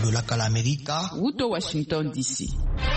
Lolaka Amerika, Wuto Washington DC.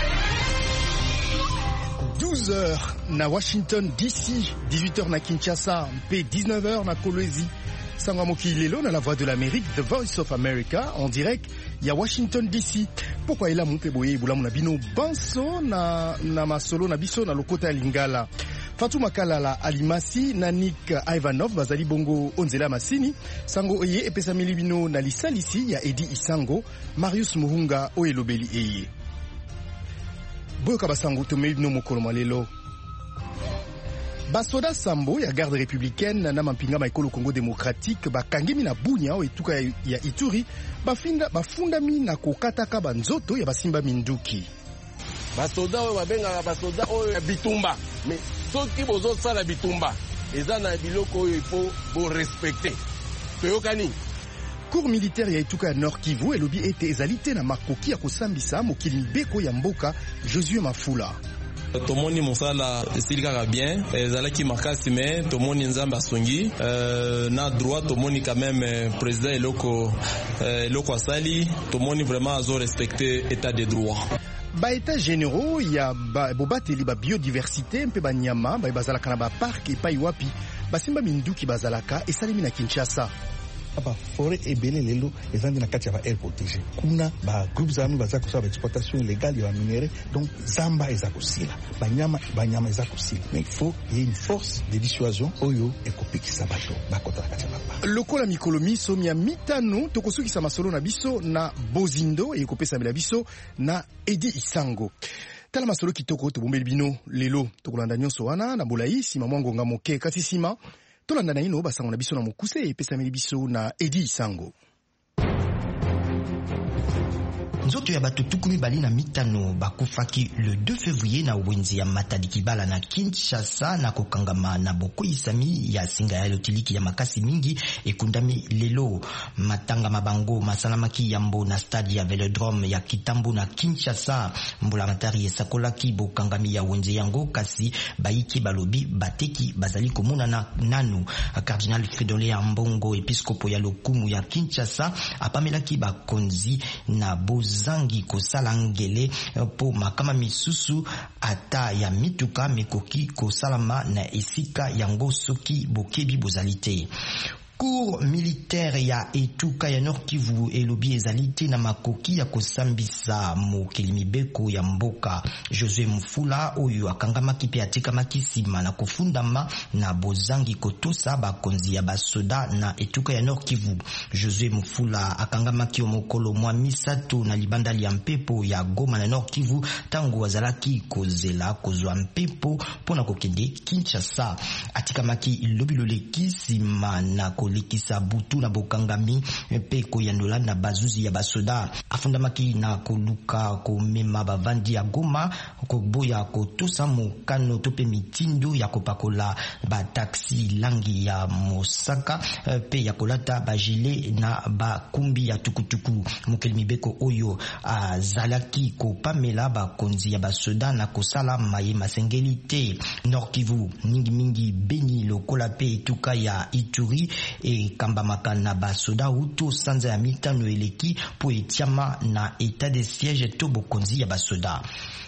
12h na Washington DC, 18h na Kinshasa, mpe 19h na Kolwezi. Sangwa moki lelo na la voix de l'Amérique, The Voice of America, en direct, ya Washington DC. Pourquoi ela mpe boye bula mona bino banso na masolo na biso na lokota ya Lingala. Fatou Makalala Alimasi, Nanik Ivanov, bazali bongo onzela masini, sango eye epesa milibino na lisalisi ya Edi Isango, Marius Muhunga oelobeli eye. Boyoka basango tomei bino mokolo malelo. Basoda Sambo ya garde républicaine na mampinga maikolo Congo démocratique bakangemi na bunya o etuka ya Ituri bafundami na kokataka banzoto ya basimba minduki. Basoda oyo babengaka basoda oyo ya bitumba, mais soki bozosala bitumba eza na biloko oyo ifo bo respecter. Toyokani Cour militaire ya etuka ya Nord Kivu elobi ete ezalite na makoki ya kosambisa mokili mibeko ya mboka Josué Mafula. Tomoni mosala esilikaka bien, ezalaki makasi me tomoni nzambe asongi na droit, tomoni quand même président eloko asali, tomoni vraiment azo respecter état de droit. Ba états généraux ya bobateli ba biodiversité mpe banyama bazalaka na ba parc epai wapi basimba minduki bazalaka esalemi na Kinshasa. Ba forêt ebele lelo ezandi na kati ya ba air protégé. Kuna ba groupes armés baza ko sa exploitation illégale ya minéraux, donc zamba eza kosila. Banyama eza kosila. Mais il faut y ait une force de dissuasion oyo ekopikisa bato bakota na kati ya ba. Lokola mikolo miso mia mitano tokosukisa masolo na biso na Bozindo ekopesa bila biso na Edi Isango. Tala masolo kitoko tobombeli bino lelo tokolanda nyonso wana na bolai sima mwangonga moke kasi sima tolanda na ino basango na biso na mokuse epesa meli biso na Edi Isango. Nzoto ya bato tukumi bali na mitano bakufaki le 2 février na wenzi ya Matadi Kibala na Kinshasa na kokangama na boko isami ya singa ya lotiliki ya makasi mingi ekundami lelo matanga mabango masalamaki yambo na stade ya Velodrome ya Kitambo na Kinshasa. Mbula matari esakolaki bokangami ya wenzi yango kasi baiki balobi bateki bazali komuna na nanu. Cardinal Fridolin Ambongo episkopo ya lokumu ya Kinshasa apamelaki bakonzi na zangi kosala ngele po makama misusu ata ya mituka mekoki kosalama na esika yango soki bokebi bozalite. Cour militaire ya etuka ya Nord Kivu elobi ezalite na makoki ya kosambisa mokili mibeko ya mboka. Josué Mufula oyo akangamaki pe atikamaki sima na kofundama na bozangi kotosa bakonzi ya basoda na etuka ya Nord Kivu. Josué Mufula akangamaki omokolo mwa misato na libandali ya mpepo ya Goma na Nord Kivu tango azalaki kozela kozwa mpepo pona kokende Kinshasa. Atikamaki lobiloleki sima na kolekisa butu na bokangami pe koyandola na bazuzi ya basoda. Afundamaki na koluka komema bavandi ya Goma koboya kotosa mokano tope mitindo ya kopakola bataxi langi ya mosaka pe ya kolata bajile na bakumbi ya tukutuku. Mokeli mibeko oyo azalaki kopamela bakonzi ya basoda na kosala maye masengeli te. Nord Kivu mingi Beni lokola pe etuka ya Ituri e kambamaka na basoda uto sanza ya mitano eleki po etiama na état de siège to bokonzi ya basoda.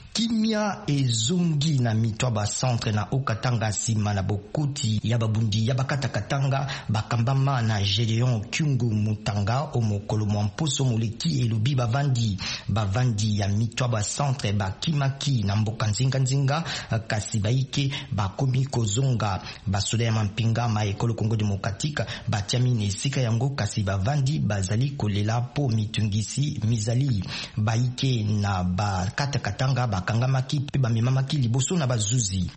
Kimia ezongi na mitwa ba centre na Okatanga sima na bokoti ya babundi ya bakatakatanga bakambama na Gédéon Kyungu Mutanga omokolo mwamposo moleki elobi bavandi ya mitwa ba centre bakimaki na mboka nzinga kasi baike bakomi kozonga basoda ya mampinga ma ekolo Congo démocratique batiami na esika yango kasi bavandi bazali kolela po mitungisi mizali baike na bakatakatanga bakangamaki pe bamemamaki liboso na bazuzi.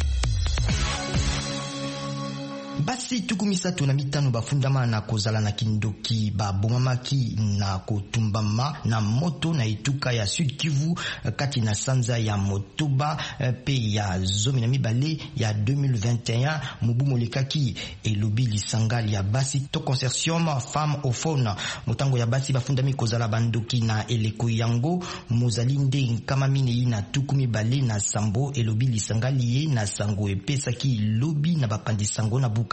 Basi tukumisatu na mitano bafundama na kozala na kindoki babomamaki na kotumbama na moto na etuka ya Sud Kivu kati na sanza ya Motoba pe ya zomi na mibale ya 2021 mubu molekaki elobi lisangali ya basi to consortium femme au faune motango ya basi bafundami kozala bandoki na eleko yango mozalinde nkama minei na tukumi bale na sambo elobi lisangali ye na sango epesaki lobi na bapandi sango na buka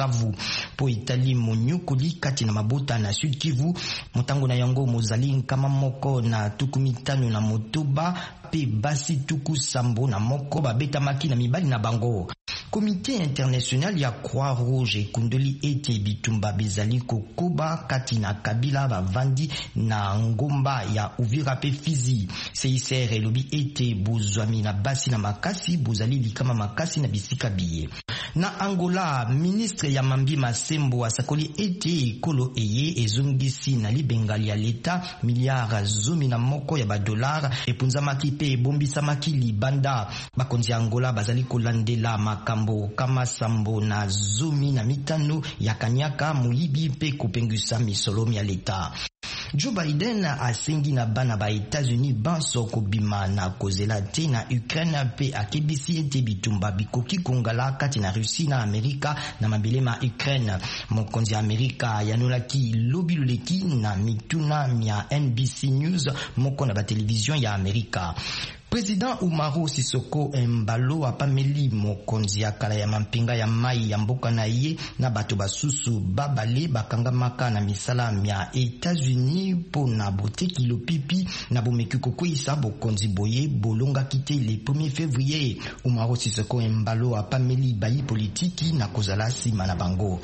Bukavu. Po itali monyukuli kati na mabota na Sud Kivu, motango na yango mozali nkama moko na tuku mitano na motoba pe basi tuku sambo na moko babetamaki na mibali na bango. Comité international ya Croix-Rouge ekundoli ete bitumba bezali kokoba kati na kabila bavandi na ngomba ya Uvira pe Fizi. CICR elobi ete bozwami na basi na makasi bozali likama makasi na bisika biye. Na Angola, ministre ya Mambi Masembo asakoli ete ekolo eye ezongisi na libengali ya leta miliara zomi na moko ya badolar epunzamaki pe ebombisamaki libanda. Bakonzi ya Angola bazali kolandela makambo kama sambo na zomi na mitano ya kanyaka muyibi pe kopengusa misolomi ya leta. Joe Biden asengi na bana ba États-Unis banso kobima na kozela te na Ukraine pe akebisi ete bitumba bikoki kongala kati na Russie na Amerika na mabelema Ukraine. Mokonzi ya Amerika yanolaki lobi luleki na mituna mia NBC News moko na ba television ya Amerika. Président Umaru Sisoko Embalo apameli mokonzi ya kala ya mampinga ya mai ya mboka na ye na bato basusu babale bakangamaka na misala ya États-Unis po na boteki lopipi na bomeki kokwisa bokonzi boye bolonga kite le 1er février. Umaru Sisoko Embalo apameli bayi politiki na kozala sima na bango.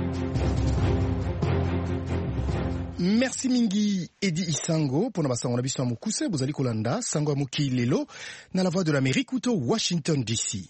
Merci mingi Edi Isango pona basango na biso ya mokuse bozali kolanda sango ya moki lelo na la voix de l'Amérique ou Washington DC.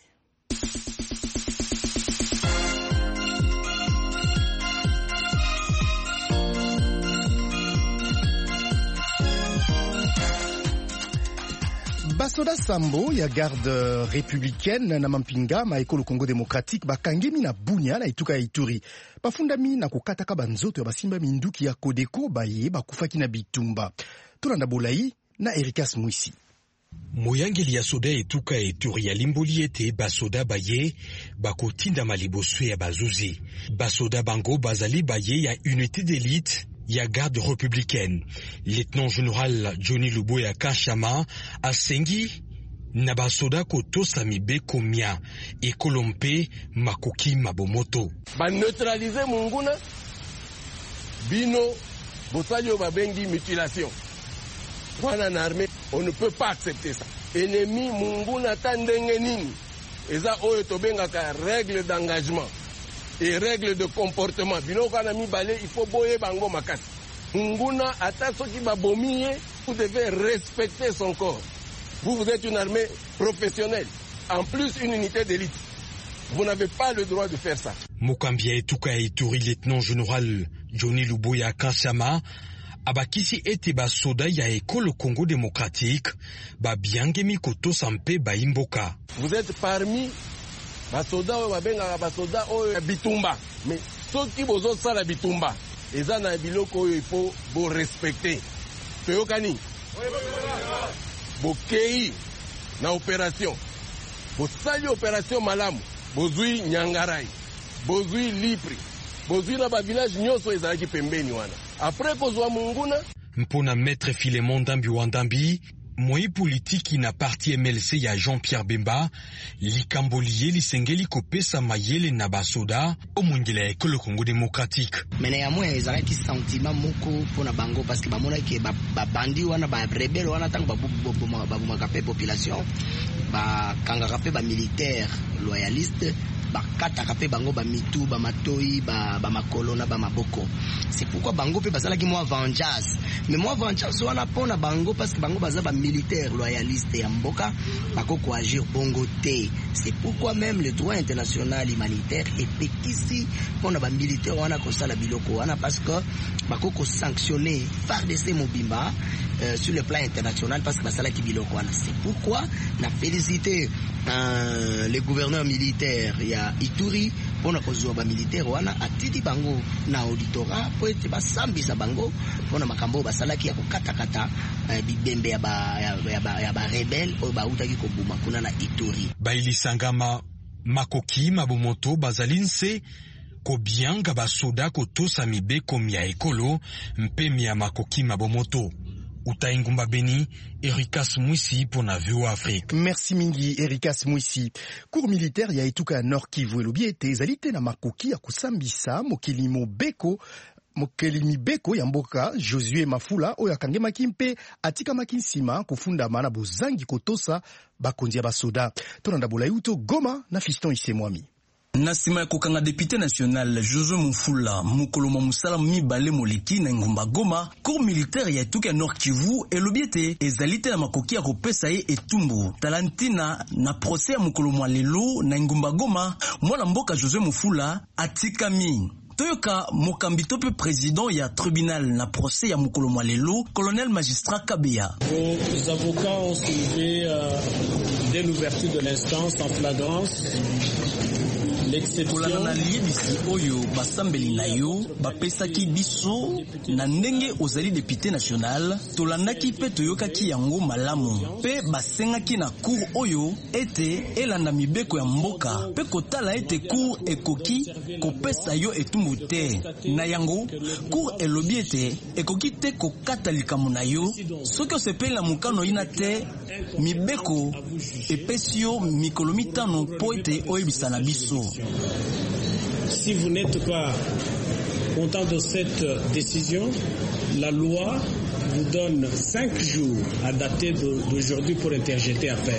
Basoda Sambo ya garde républicaine na mampinga maekolo Congo démocratique bakangemi na Bunia na ituka ya Ituri. Bafundami na kukataka banzoto ya basimba minduki ya Kodeko baye bakufaki na bitumba. Tolanda Bolai na Erikas Mwisi. Moyangeli ya soda etuka Ituri ya limboli ete basoda baye bakotinda maliboso ya bazuzi. Basoda bango bazali baye ya unité d'élite ya garde républicaine. Lieutenant général Johnny Luboya Kashama asengi na basoda kotosa mibe komia ekolompe makoki mabomoto. Ba neutraliser munguna bino bosali o babengi mutilation. Wana na armée, on ne peut pas accepter ça. Ennemi munguna tandenge nini eza oyo tobengaka règle d'engagement et règles de comportement. Bino kana mibale il faut boye bango makasi. Nguna ata soki babomiye, vous devez respecter son corps. Vous êtes une armée professionnelle, en plus une unité d'élite. Vous n'avez pas le droit de faire ça. Mokambia etuka Ituri lieutenant général Johnny Luboya Kashama abakisi ete basoda ya ekolo Congo démocratique babiangemi kotosa mpe baimboka. Vous êtes parmi basoda oyo babengaka basoda oyo ya bitumba, mais soki bozosala bitumba eza na biloko oyo ifo bo respecter. Toyokani bokei na opération, bosali opération malamu, bozui Nyangarai, bozui Lipri, bozui na ba village nyonso ezalaki pembeni wana. Après kozwa munguna mpona maître Filemon Ndambi Wandambi moi politiki na parti MLC ya Jean-Pierre Bemba likamboliye lisengeli kopesa mayele na basoda omungela ya ekolo Congo démocratique. Mene ya mwe ezalaki sentiment moko pona bango parce que bamona ke bandi wana ba rebelle wana tango babumaka pe population ba kangaka pe ba militaire loyaliste bakataka pe bango ba mitu ba matoi ba makolo na ba maboko. C'est pourquoi bango pe bazalaki moi vengeance. Mais moi vengeance wana pona bango parce que bango baza ba militaire loyaliste ya mboka bakoko agir bongo te. C'est pourquoi même le droit international humanitaire est pétisi pona ba militaire wana kosala biloko wana parce que bakoko sanctionner FARDC Mobimba sur le plan international parce que basalaki biloko wana. C'est pourquoi na félicité les gouverneurs militaires ya Ituri pona kozwa ba militaire wana atidi bango na auditorat po ete basambisa bango pona makambo basalaki ya kokatakata bibembe ya ba rebelle o bautaki kobuma kuna na Ituri. Bailisangama makoki mabomoto bazalinse kobianga basoda kotosa mibe komia ekolo mpe mia makoki mabomoto. Utaingumba Beni, Ericas Mouissi pour na VOA Afrique. Merci mingi Ericas Mouissi. Cours militaire ya etuka ya Nord Kivu elobi ete ezali te na makoki ya kusambisa mokili Beko ya mboka Josué Mafula oyo akangemaki mpe atikamaki nsima kufundama na bozangi kotosa bakonzi ya basoda. Tonanda bola yuto Goma na Fiston Isemwami. Nasima ya kokanga député national Josué Mafula mukoloma musala mibale moleki na ngumba Goma, cour militaire ya etuka ya Nord Kivu elobi ete ezali te na makoki ya kopesa ye etumbu talantina na procès ya mukoloma lelo na ngumba Goma. Mwana mboka Josué Mafula atikami. Toyoka Mokambito pe président ya tribunal na procès ya mukolo lelo, colonel magistrat Kabeya. Vos avocats ont soulevé dès l'ouverture de l'instance en flagrance kolana na liebisi oyo basambeli na yo bapesaki biso na ndenge ozali député national, tolandaki pe toyokaki yango malamu pe basengaki na cour oyo ete elanda mibeko ya mboka pe kotala ete cour ekoki kopesa yo etumbu te na yango. Cour elobi ete ekoki te kokata likambo na yo soki osepeli na mokano ina te mibeko epesi yo mikolo mitano po ete oyebisa na biso. Si vous n'êtes pas content de cette décision, la loi vous donne 5 jours à dater d'aujourd'hui pour interjeter appel.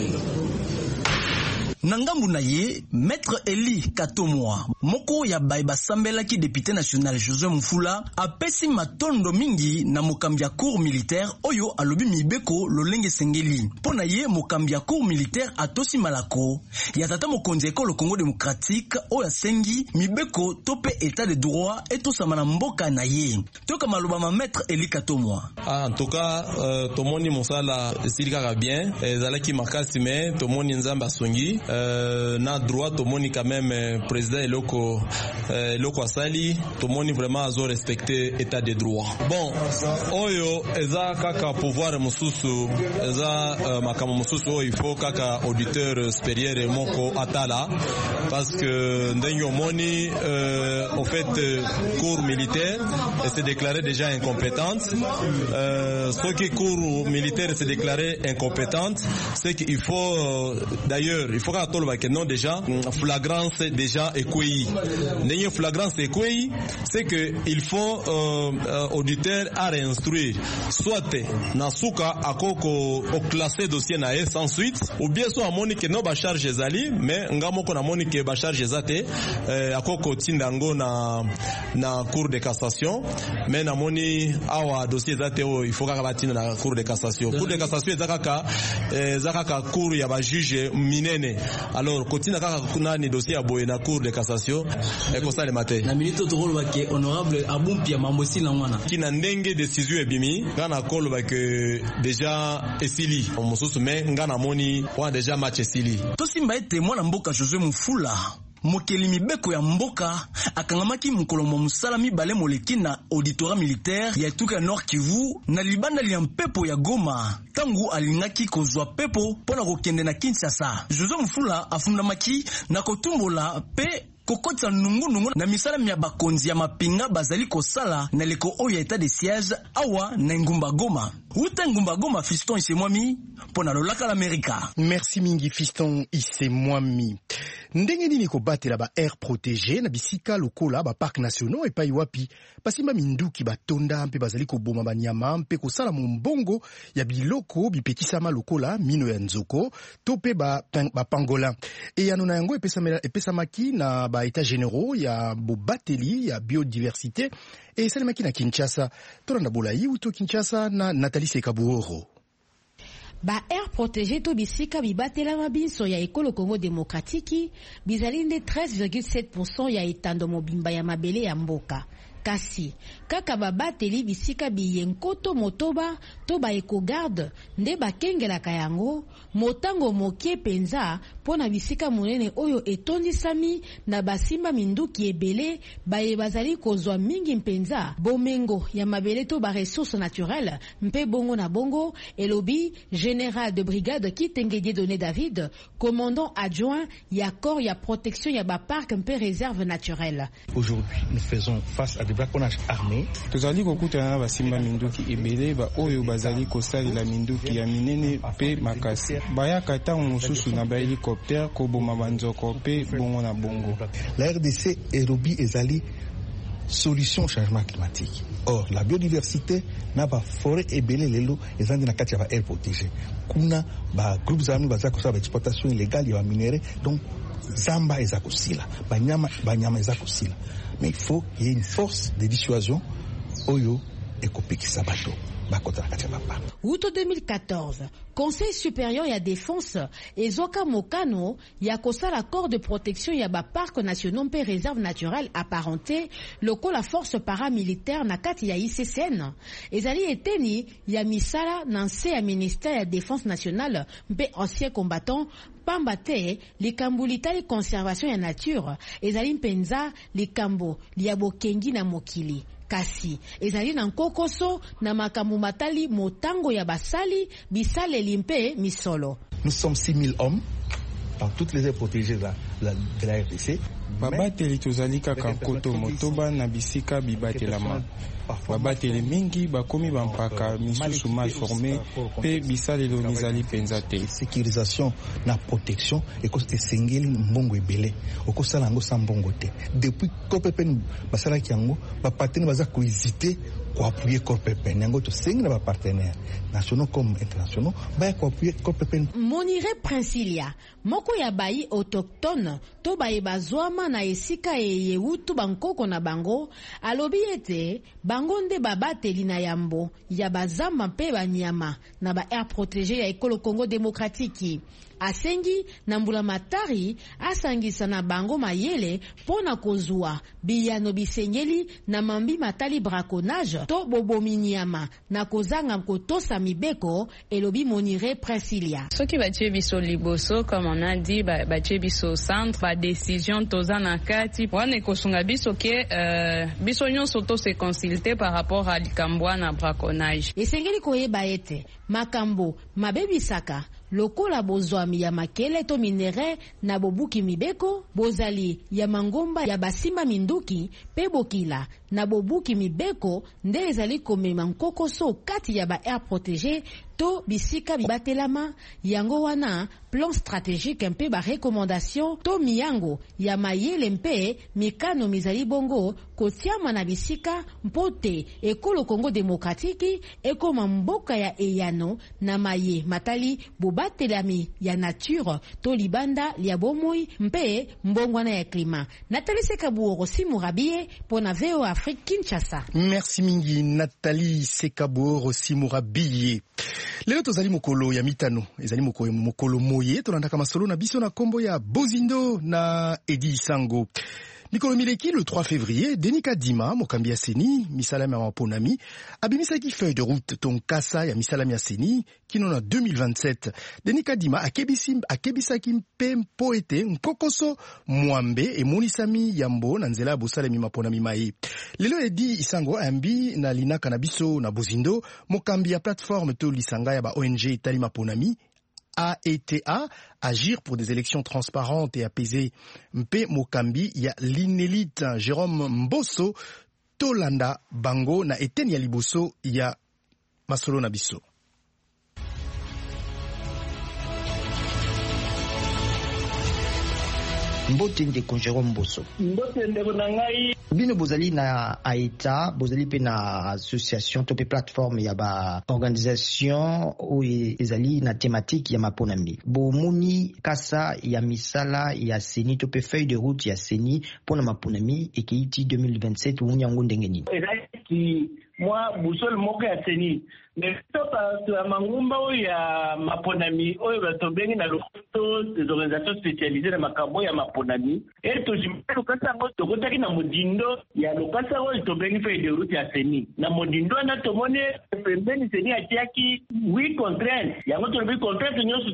Nangambu na ye, Maître Eli Katomwa, moko ya baiba sambela ki député national Josué Mafula, apesi matondo mingi na mokambi ya cour militaire oyo alobi mibeko lolenge sengeli. Pona ye mokambi ya cour militaire atosi malako, ya tata mokonzi ekolo Congo démocratique oyo sengi mibeko tope état de droit etosama na mboka na ye. Toka maloba ma Maître Eli Katomwa. En tout cas, tomoni mosala silika bien, ezalaki makasi me tomoni nzamba songi. Na droit tomoni quand même président eloko asali tomoni vraiment azo respecter état de droit. Bon, oyo eza kaka pouvoir mususu eza makamo mususu il faut kaka auditeur supérieur moko atala parce que ndenge omoni en fait cour militaire s'est déclarée déjà incompétente. Ce qui cour militaire s'est déclarée incompétente, c'est qu'il faut d'ailleurs il faut que non déjà flagrance déjà écueilli. N'ayant flagrance écueilli, c'est que il faut auditeur à réinstruire soit nasuka akoko au classé dossier na sans suite ou bien soit monique no ba charge zali mais ngamoko na monique ba charge zate akoko tindango na cour de cassation mais na moni awa dossier zate il faut ka batina na cour de cassation. Cour de cassation ezaka cour ya ba juge minene. Alors kotina kaka kuna ni dossier aboye na cour de cassation et ko sale matin na milito to rolo ke honorable abumpia mambosi na mwana kina ndenge décision ebimi ngana kolo ba que déjà esili mosusu mais ngana moni wa déjà match esili to simba ete mwana mboka Josué Mafula mokeli mibeko ya mboka akangamaki mukolomo musala mibale moleki na auditorat militaire ya etuka Nord Kivu na libanda lia mpepo ya Goma tangu alingaki kozwa pepo pona kokende na Kinshasa. Josué Mafula afundamaki na kotumbola pe kokotsa nungu na misala mya bakonzi ya mapinga bazali kosala na leko oyo état de siège awa na ngumba Goma. Uta ngumba Goma Fiston Isemwami pona lolaka l'América. Merci mingi Fiston Isemwami. Ndenge nini kobatela ba air protégé na bisika lokola ba parc nationaux epai wapi pasimba minduki batonda mpe bazali koboma banyama mpe kosala mombongo ya biloko bipekisama lokola mino ya nzoko to pe ba pangola e yanona yango epesamaki na ba états généraux ya bobateli ya biodiversité e salimaki na Kinshasa. Tolanda bolayi uto Kinshasa na Nathalie Sekabuoro. Ba air protégé to bisika bibatela mabinso ya ekolo Congo démocratique bizalinde 13,7% ya etando mobimba ya mabele ya mboka. Kasi kaka babateli bisika biyenkoto motoba to ba ecogarde nde bakengelaka yango motango mokie penza pona bisika monene oyo etondisami na basimba minduki ebele baye bazali kozwa mingi mpenza bomengo ya mabele to ba ressources naturelles mpe bongo na bongo elobi général de brigade Kitenge Dieudonné David, commandant adjoint ya corps ya protection ya ba parc mpe réserve naturelle. Aujourd'hui, nous faisons face à des braconnages armés. Tozali kokutana na basimba minduki ebele ba oyo bazali kosalela minduki ya minene pe makasi. Bayaka ntango mosusu na ba hélicoptère koboma banzoko pe bongo na bongo. La RDC elobi ezali solution au changement climatique. Or, la biodiversité n'a pas forêt ebele lelo ezandi na kati ya ba air protégé. Kuna ba groupes armés baza kosala exploitation illégale ya minéraux, donc zamba eza kosila, banyama eza kosila. Mais il faut qu'il y ait une force de dissuasion oyo ekopekisa bato. Outo 2014, Conseil supérieur ya défense ezoka mokano ya kosala accord de protection ya ba parc nationaux mpe réserve naturelle apparenté lokola force paramilitaire na kati ya ICCN. Ezali eteni ya misala na nse ya ministère ya défense nationale mpe ancien combattant pamba te likambo litali conservation ya nature ezali mpenza likambo lia bokengi na mokili. Kasi ezali na nkokoso na makambo matali motango ya basali bisale limpe misolo. Nous sommes 6000 hommes dans toutes les aires protégées de la RDC. Babateli tozali kaka nkoto motoba na bisika bibatelama. Babateli mingi bakomi bampaka misusu mal formé pe bisalelo nizali penza te. Sécurisation na protection ekosengeli mbongo ebele okosala ngo sa mbongo te. Depuis Corpepen basala kiango ba partenaires baza ko hésiter ko appuyer Corpepen yango to sengi na ba partenaires nationaux comme internationaux ba ko appuyer Corpepen. Monire Princilia moko ya bayi autochtone to bayi bazwama na esika eyeutu bankoko na bango alobi ete bango nde babateli na yambo ya bazamba mpe banyama na ba air protégé ya ekolo Congo démocratique. Asengi na mbula matari asangisa na bango mayele pona kozwa biyano bisengeli na mambi matali braconnage to bobomi nyama na kozanga kotosa mibeko elobi Monire Princilia. Soki batie biso liboso comme on a dit batie biso centre ba décision tozana kati wana kosunga biso ke biso nyonso to se consulter par rapport à likambwa na braconnage. Esengeli koyeba ete makambo mabebisaka lokola bozwami ya makele to minere na bobuki mibeko bozali ya mangomba ya basimba minduki pe bokila na bobuki mibeko nde ezali komema nkokoso kati ya ba air protégé to bisika bibatelama yango wana plan stratégique mpe ba recommandation to miyango ya mayele mpe mikano mizali bongo kotiama na bisika mpote ekolo Congo démocratique ekoma mboka ya eyano na maye matali bobatelami ya nature to libanda lia bomoi mpe mbongwana ya klima. Nathalie Sekabuoro Simurabie pona VO Afrique Kinshasa. Merci mingi Nathalie Sekabuoro Simurabie. Lelo tozali mokolo ya mitano ezali mokolo moye tolandaka masolo na biso na kombo ya Bozindo na Edi Sango. Mikolo mileki le 3 février, Denis Kadima, mokambi ya Seni, misalami ya maponami, abimisaki feuille de route tonkasa ya misalami ya Seni, kino na 2027. Denis Kadima akebisaki mpe mpoete nkokoso mwambe emonisami yambo na nzela ya bosalemi maponami mai. Lelo Edi Isango ambi na linaka na biso na Bozindo, mokambi ya plateforme to lisanga ya ba ONG itali maponami, AETA, agir pour des élections transparentes et apaisées. Mpe mokambi ya l'inélite Jérôme Mbosso tolanda bango na eteni ya liboso ya masolo na biso. Mbote ndeko Jérôme Mbosso. Mbote ndeko na ngai. Bino bozali na AETA, bozali pe na association to pe plateforme ya ba organisation ou ezali na thématique ya maponami. Bomuni kasa ya misala ya Seni to pe feuille de route ya Seni pona maponami ekeiti 2027 unyango ndenge nini. Ezali mwa busol moko ya seni mais to mangumba ya maponami oyo batobengi na lokoto des organisations spécialisées na makambo ya maponami et to jimelo kasa ngo tokotaki na modindo ya lokasa oyo tobengi feuille de route ya seni na modindo na tomone pembeni seni atiaki 8 contraintes yango to 8 contraintes nyonso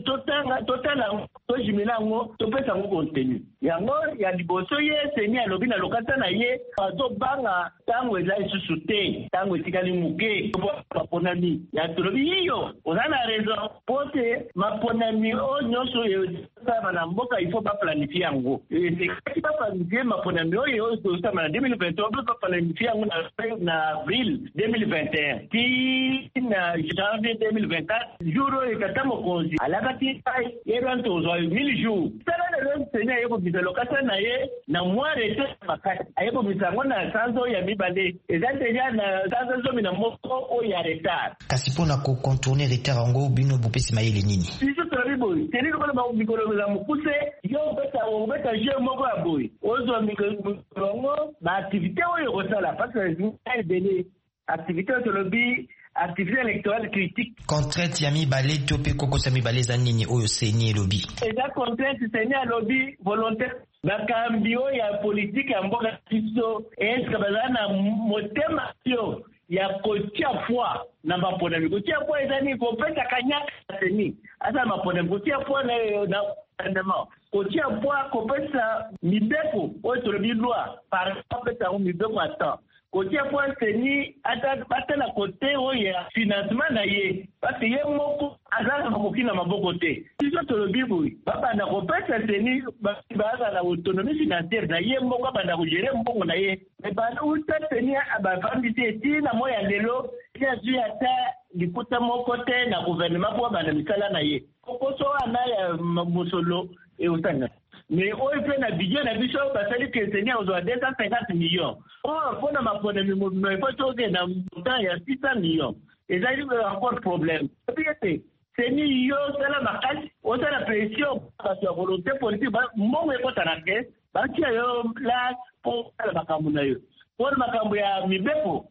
totala to jimela ngo to pesa ngo contenu yango ya liboso ye seni alobi na lokasa na ye azobanga tango eza isusu te tango etikali muke maponami ya tolobi hiyo ozana raison pote maponami o nyonso yosama na mboka il faut baplanifie yango sekati baplanifie maponami oyo tosama na 2023 baplanifie yango na avril 2021 ti na janvier 2024 jour oyo ekata mokonzi alakati yeranto tozwa 1000 jours sala lelo senya yekobisa lokasa na ye na mois rete makati ayekobisa yango na sanzo ya mibale eza deja na sanzo zomi na moko oyo ya retard kasi mpona kocontourner retard yango bino bopesi mayele nini biso tolobi boye teni lokola mikolo za mokuse yo obeta jeu moko ya boye ozwa mikolo yango baaktivité oyo kosala parce que ebele activité oyo tolobi activité électorale critique contrainte ya mibale to mpe kokosa mibale eza nini oyo seni elobi eza contrainte seni alobi volontaire bakambi oyo ya politike ya mboka biso eske bazala na motema sio ya kotia foi na maponami kotia foi eza nini kopesa kanyaka seni asa maponami kotia foi na ndema kotia foi kopesa mibeko oyo tolobi loi par exemple pesa mibeko ata kotia point seni ata na kote oyo ya financement na ye parce que ye moko aza makoki na maboko te biso tolobi boye babanda kopesa seni baza na autonomie financière na ye moko abanda kogere mbongo na ye mais bauta seni bafandi te etina mo ya lelo azwi ata liputa moko te na gouvernement po abanda misala na ye kokoso wana ya mosolo eutanga mais oyo mpe na budget na biso basali ke seni ozwa 250 millions mpona maponami mobima ifo toke na montant ya 600 millions ezali encore problème ete seni yo osala makasi osala pression bato ya volonté politique mbongo ekotana ke batia yo place mpo osala makambo na yo mpona makambo ya mibeko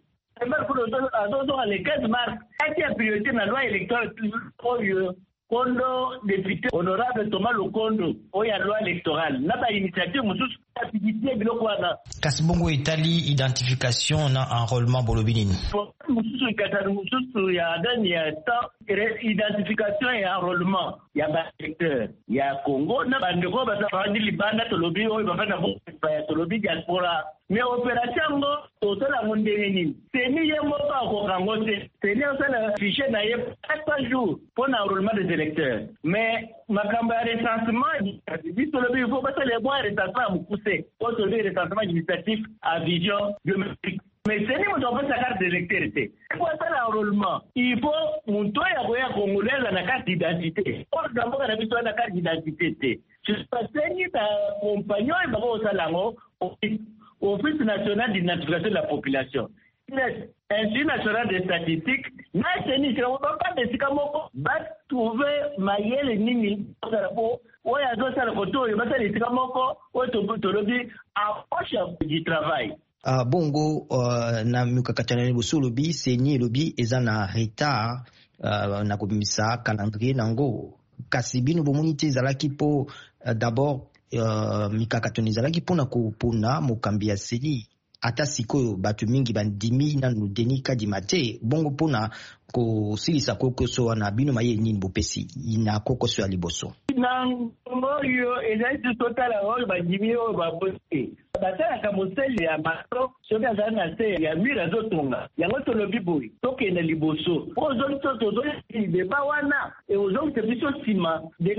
azozonga le 15 mars ati ya priorité na loi électorale oyo Kondo député honorable Thomas Lokondo oya loi électorale na ba initiative mususu activité biloko wana kasi bongo etali identification na enrôlement bolobinini mususu ikatari mususu ya ndani ya temps identification et enrôlement ya ba secteur ya Congo na bandeko basafandi libanda tolobi oyo bafana ba tolobi diaspora mais opération ngo totala mondenge nini seni ye moko akokango te seni osala fichier na ye 4 jours pour l'enrôlement des électeurs mais makambo ya recensement bitolobi il faut basala le recensement mukuse otolobi recensement administratif à vision biométrique mais seni moto apesa carte d'électeur te pour asala enrôlement il faut muntu oyo akoya congolaise na carte d'identité oyo mboka na biso na carte d'identité te seni ta compagnon oyo bakosala yango Office national d'identification de la population. Institut national des statistiques, na seni pas de sikamoko, va trouver mayele nini oyo azosala koto oyo basala sikamoko oyo tolobi approche du travail. Bongo na mikakati na liboso lobi seni lobi eza na retard na komisa calendrier nango kasi bino bomoni te ezalaki po d'abord mikakatoni ezalaki mpona kopona mokambi ya seni ata sikoyo bato mingi bandimi nanu Denis Kadima te bongo mpona kosilisa kokoso wana bino mayele nini bopesi na kokoso ya liboso na oyo ezali totala oyo bandimi oyo babosi basalaka mosali ya makro soki azali na se ya mire azotonga yango tolobi boye tokende liboso po ozoli deba wana ozokite biso nsima de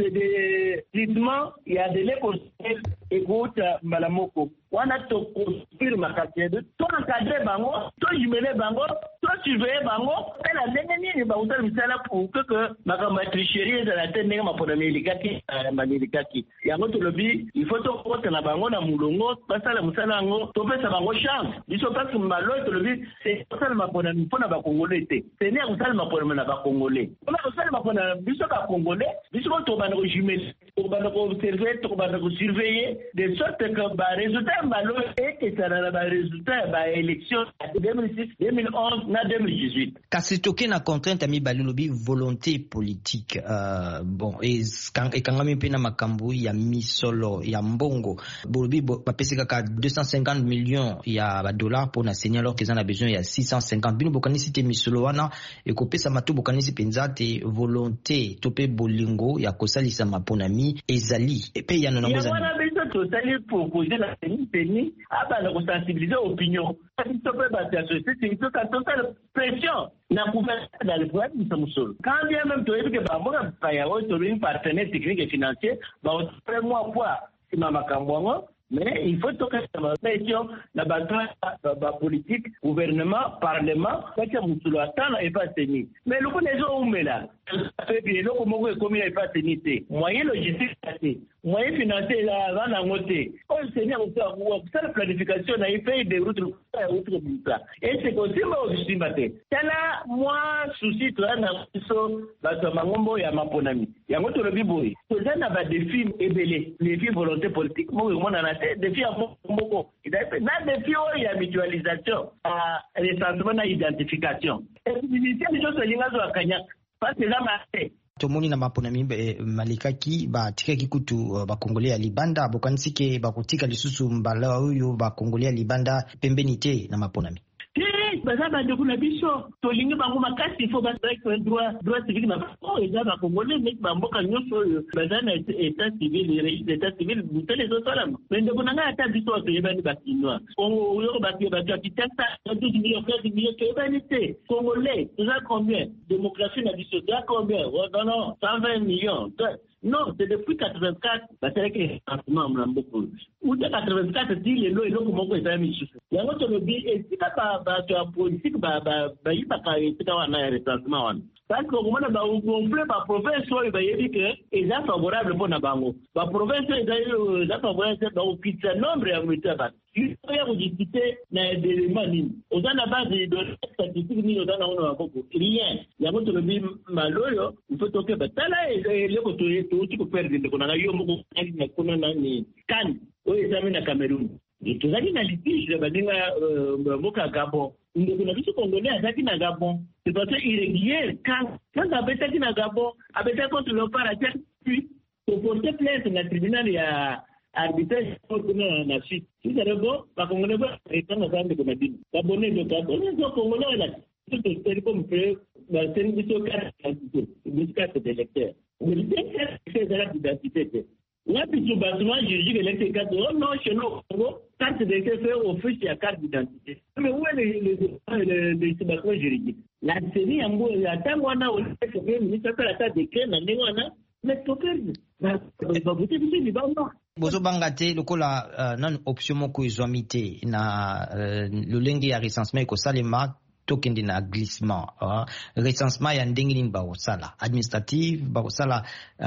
lisement ya dele constitutionnel ekouta mbala moko wana tokonstruire makasi yedu toencadre bango tojumele bango tosurveille bango mpe na ndenge nini bakosala misala pour que makambo ya tricherie ezala te ndenge maponami elikaki yango tolobi il faut tokota na bango na mulongo basala mosala yango topesa bango chance biso parce maloi tolobi kosala maponami mpona bakongolais te seni ya kosala maponami na bakongolais mpona kosala maponami biso bakongolais biso tokobanda kojumele tokobanda koobserve tokobanda kosurveille de sorte que baresultat malo ekesana na baresultat ya baélection 2006 2011 na 2018 kasi toke na contrainte ya mibale lobi volonté politique bon ekangami mpe na makambo ya misolo ya mbongo bolobi bapesi kaka 250 millions ya badollars mpona seni alors keza na besoin ya 650 bino bokanisi te misolo wana ekopesa mato bokanisi mpenza te volonté to mpe bolingo ya kosalisama mpona mi ezali epe yano nango ezali wana biso tosali proposer la seni abana kosensibiliser opinion biso mpe bato ya société biso kasi tosala pression na gouvernement dans le pouvoir biso mosolo quand bien même toyebi ke bamboka baya oyo tolini partenaire technique et financier baotole mwa poa nsima makambo yango mais il faut tokesa bapression na bato ya politique gouvernement parlement kati ya mosolo ata na epa seni mais lokona ezoumela epi eloko moko ekomi na epa seni te moyen logistique te moyen financier eza nango te oyo seni akusala planification na ifei de route bisa eseke osimba osimba te tala mwa susi toza na biso bato ya mangombo ya maponami yango tolobi boye toza na badefi ebele defi volonté politique moko emonana te defi ya moko na defi oyo ya mutualisation recensement na identification ministère nyonso elinga zo akanyaka parce eza mate tomoni na maponami malikaki batikaki kutu bakongole ya libanda bokanisi ke bakotika lisusu mbala oyo bakongole ya libanda pembeni te na maponami baza bandeko na biso tolingi bango makasi ifo basalaki droit civique na bango eza bakongole ndeki bamboka nyonso oyo baza na état civil régime d'état civil mutele ezosalama me ndeko na ngai ata biso toyebani bakinois oyoko bato ya kitasa 12 millions 15 millions toyebani te congolais toza combien démocratie na biso toza combien non 120 millions non c'est depuis 84 basalaki recensement na mboka oyo uta 84 ti lelo eloko moko ezala misusu yango tolobi esika bato ya politique bayibaka esika wana ya recensement wana parce que okomona bagonfle baprovince oyo bayebi ke eza favorable mpo na bango baprovince oyo eza favorable bakokitisa nombre ya moto ya bato ya kodiscute na delema nini oza na base de statistique nini oza nango na maboko rien yango tolobi maloyo ifo tokeba tala eloko touti koperdre ndeko na ngai yo moko na kuna nani kani oyo ezami na Cameroun tozali na litige baninga mboka Gabon ndeko na biso congolais azaki na Gabon c'est parce que irrégulier quand abetaki na Gabon abetaki contre le paratier puis pour porter plainte na tribunal ya arbitrage kuna na Suisse c'est bon bakongolais bakanga zande kuna bino babone do congolais la c'est comme que c'est une biso carte d'électeur mais c'est ça l'identité là biso bâtiment juridique électeur oh non chez nous carte d'électeur fait office ya carte d'identité mais où est le bâtiment juridique la série yango ya tango wana on fait que ministre la ta décret na ndenge wana mais tokerde ba voter biso ni bamba bozobanga te lokola non option moko ezwami te na lolenge ya recensement ekosalema tokende na glissement recensement ya ndenge nini bakosala administrative bakosala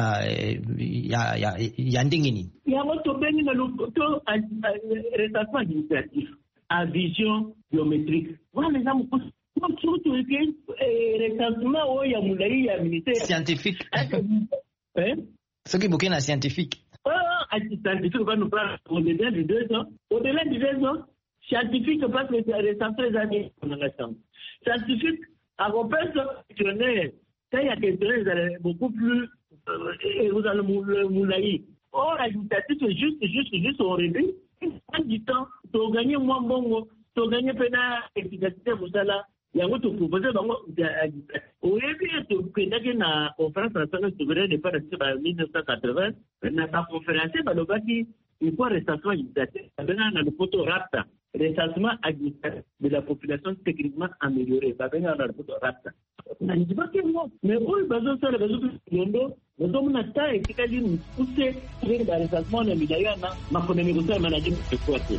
ya ndenge nini yango tobengi na to recensement administratif à vision biométrique wana eza mokosi surtout eke recensement oyo ya molai ya ministère scientifique soki boke na scientifique scientifique va nous prendre au-delà de 2 ans au-delà de 2 ans scientifique parce que recensement les années on a la chance scientifique à repère questionnaire quand il y a questionnaire beaucoup plus vous allez moulaï or administratif juste au début prend du temps to gagner moins bongo to gagner pena efficacité vous là yango to proposer bango oyebi to pendaki na conférence nationale souveraine de par 1980 na ta conférence balobaki il faut recensement administratif dans le photo RAPTA recensement administratif de la population techniquement améliorée dans le photo RAPTA na ndiba ke mo mais oyo bazo sala bazo yondo bazo mona ta etikali ni pousse sur le recensement na midayana makonemi kusema management de quoi.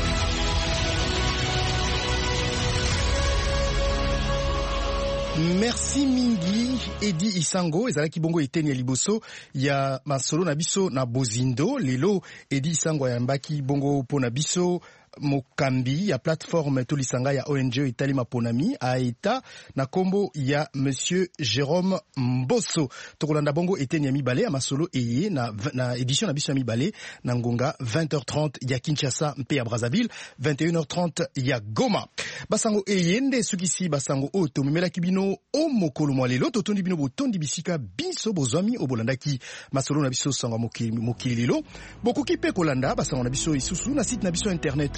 Merci mingi Edi Isango ezalaki bongo eteni ya liboso ya masolo na biso na Bozindo lelo Edi Isango ayambaki bongo pona biso mokambi ya plateforme tolisanga ya ONG Itali Maponami aita na kombo ya Monsieur Jérôme Mbosso. Tokolanda bongo eteni ya mibale ya masolo eye na édition na biso ya mibale na ngonga 20h30 ya Kinshasa mpe ya Brazzaville, 21h30 ya Goma. Basango eyende sukisi basango o tomemela kibino o mokolo mwa lelo totondi bino botondi bisika biso bozwami obolandaki masolo na biso sango mokili lelo. Bokoki pe kolanda basango na biso isusu na site na biso internet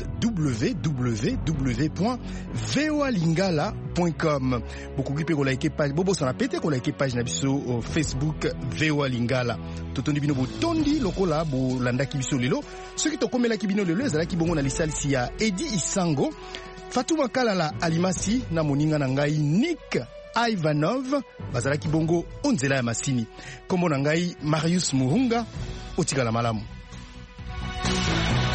www.voalingala.com. Bokoki pe kolike page bobosa na pete kolike page na biso Facebook VOA Lingala. Totondi bino botondi lokola bolandaki biso lelo. Soki tokomela kibino lelo ezalaki bongo na lisalisi ya Edi Isango, Fatuma Kalala Alimasi na moninga na ngai Nick Ivanov bazalaki bongo onzela ya masini. Kombo na ngai Marius Muhunga, otikala malamu.